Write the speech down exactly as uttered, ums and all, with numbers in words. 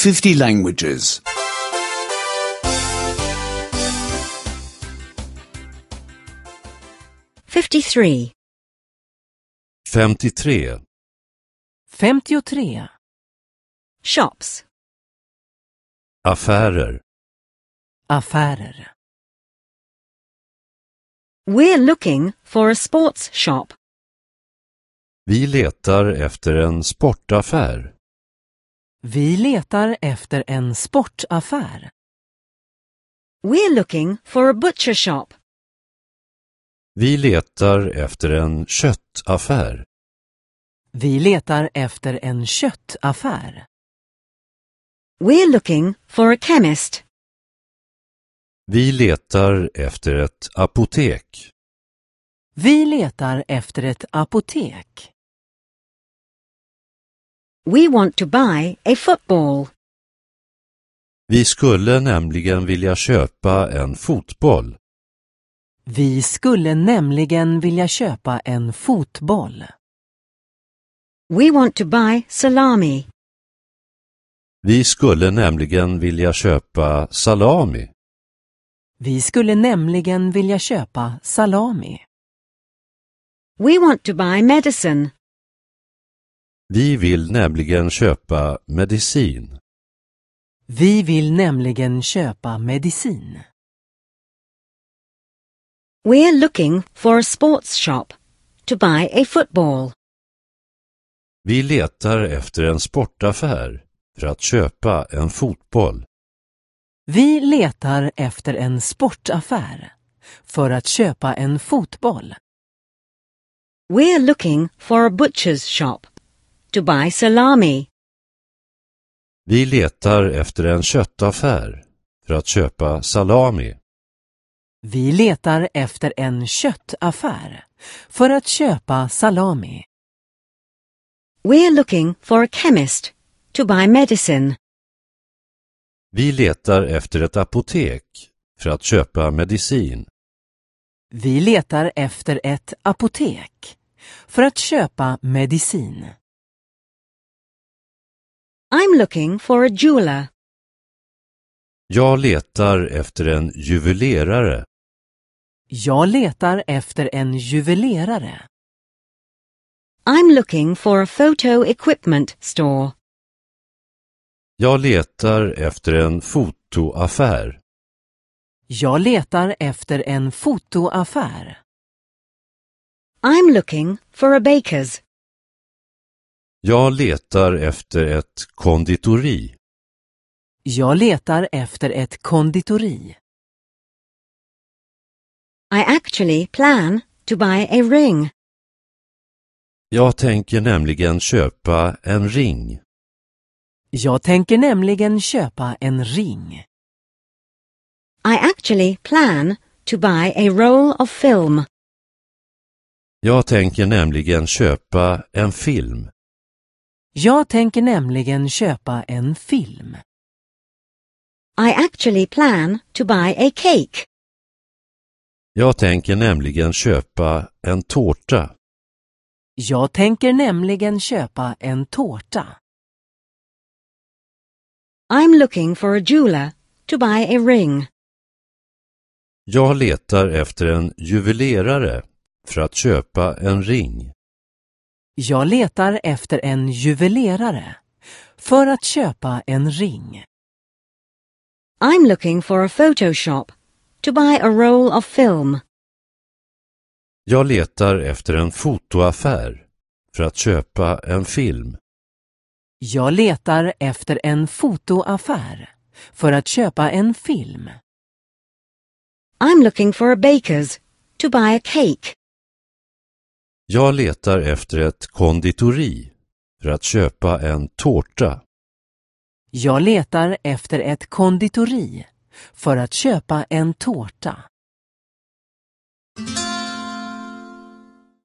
fifty languages. fifty-three. femtiotre. femtiotre. Shops. Affärer. Affärer. We're looking for a sports shop. Vi letar efter en sportaffär. Vi letar efter en sportaffär. We're looking for a butcher shop. Vi letar efter en köttaffär. Vi letar efter en köttaffär. We're looking for a chemist. Vi letar efter ett apotek. Vi letar efter ett apotek. We want to buy a football. Vi skulle nämligen vilja köpa en fotboll. Vi skulle nämligen vilja köpa en fotboll. We want to buy salami. Vi skulle nämligen vilja köpa salami. Vi skulle nämligen vilja köpa salami. We want to buy medicine. Vi vill nämligen köpa medicin. Vi vill nämligen köpa medicin. We're looking for a sports shop to buy a football. Vi letar efter en sportaffär för att köpa en fotboll. Vi letar efter en sportaffär för att köpa en fotboll. We're looking for a butcher's shop to buy salami. Vi letar efter en köttaffär för att köpa salami. Vi letar efter en köttaffär för att köpa salami. We're looking for a chemist to buy medicine. Vi letar efter ett apotek för att köpa medicin. Vi letar efter ett apotek för att köpa medicin. I'm looking for a jeweler. Jag letar efter en juvelerare. Jag letar efter en juvelerare. I'm looking for a photo equipment store. Jag letar efter en fotoaffär. Jag letar efter en fotoaffär. I'm looking for a baker's. Jag letar efter ett konditori. Jag letar efter ett konditori. I actually plan to buy a ring. Jag tänker nämligen köpa en ring. Jag tänker nämligen köpa en ring. I actually plan to buy a roll of film. Jag tänker nämligen köpa en film. Jag tänker nämligen köpa en film. I actually plan to buy a cake. Jag tänker nämligen köpa en tårta. Jag tänker nämligen köpa en tårta. I'm looking for a jeweler to buy a ring. Jag letar efter en juvelerare för att köpa en ring. Jag letar efter en juvelerare för att köpa en ring. I'm looking for a photoshop to buy a roll of film. Jag letar efter en fotoaffär för att köpa en film. Jag letar efter en fotoaffär för att köpa en film. I'm looking for a baker's to buy a cake. Jag letar efter ett konditori för att köpa en tårta. Jag letar efter ett konditori för att köpa en tårta.